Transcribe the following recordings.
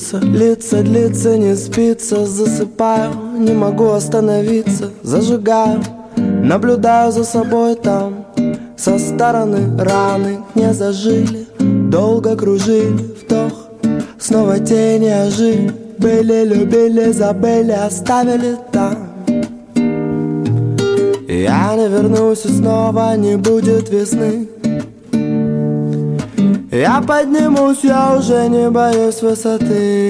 длится, длится, не спится. Засыпаю, не могу остановиться. Зажигаю, наблюдаю за собой там. Со стороны раны не зажили, долго кружили, вдох, снова тени ожили. Были, любили, забыли, оставили там. Я не вернусь и снова не будет весны. Я поднимусь, я уже не боюсь высоты.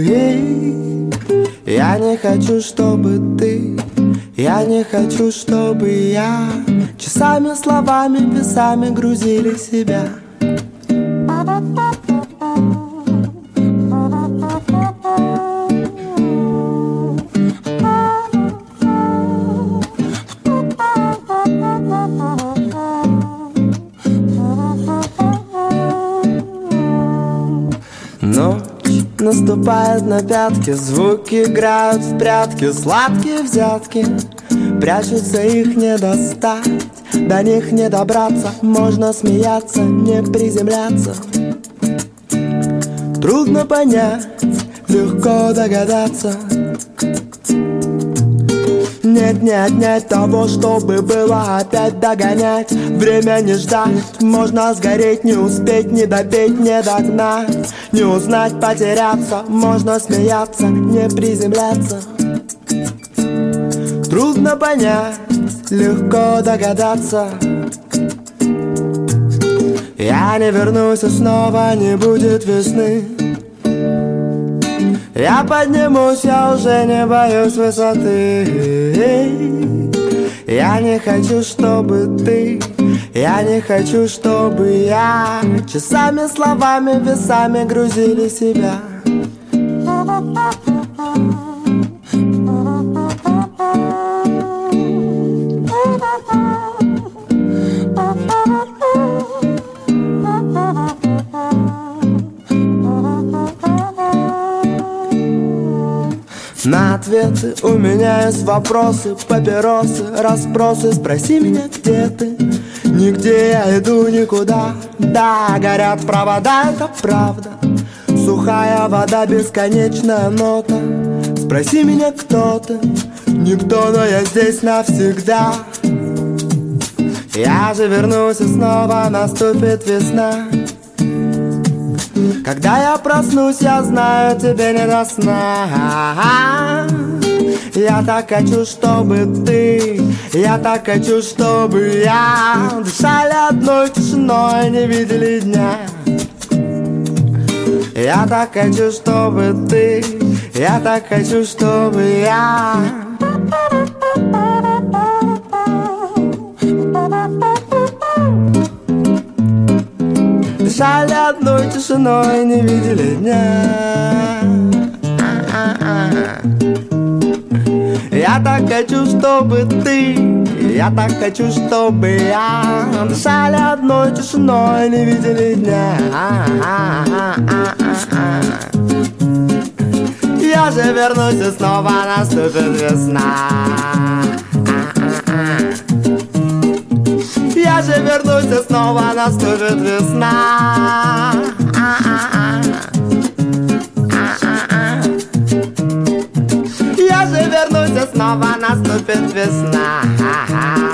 Я не хочу, чтобы ты, я не хочу, чтобы я часами, словами, весами грузили себя. Ночь наступает на пятки, звуки играют в прятки, сладкие взятки. Прячутся, их не достать, до них не добраться. Можно смеяться, не приземляться. Трудно понять, легко догадаться. Нет, не отнять того, чтобы было опять догонять. Время не ждать, можно сгореть, не успеть, не допеть, не догнать. Не узнать, потеряться, можно смеяться, не приземляться. Трудно понять, легко догадаться. Я не вернусь и снова не будет весны. Я поднимусь, я уже не боюсь высоты. Я не хочу, чтобы ты, я не хочу, чтобы я часами, словами, весами грузили себя. На ответы у меня есть вопросы, папиросы, расспросы. Спроси меня, где ты? Нигде я иду никуда. Да, горят провода, это правда. Сухая вода, бесконечная нота. Спроси меня, кто ты? Никто, но я здесь навсегда. Я же вернусь и снова наступит весна. Когда я проснусь, я знаю, тебе не до сна. Я так хочу, чтобы ты, я так хочу, чтобы я дышали одной тишиной, не видели дня. Я так хочу, чтобы ты, я так хочу, чтобы я дышали одной тишиной, не видели дня. Я так хочу, чтобы ты, я так хочу, чтобы я дышали одной тишиной, не видели дня. Я же вернусь и снова наступит весна. Я же вернусь и снова наступит весна. Я же вернусь и снова наступит весна.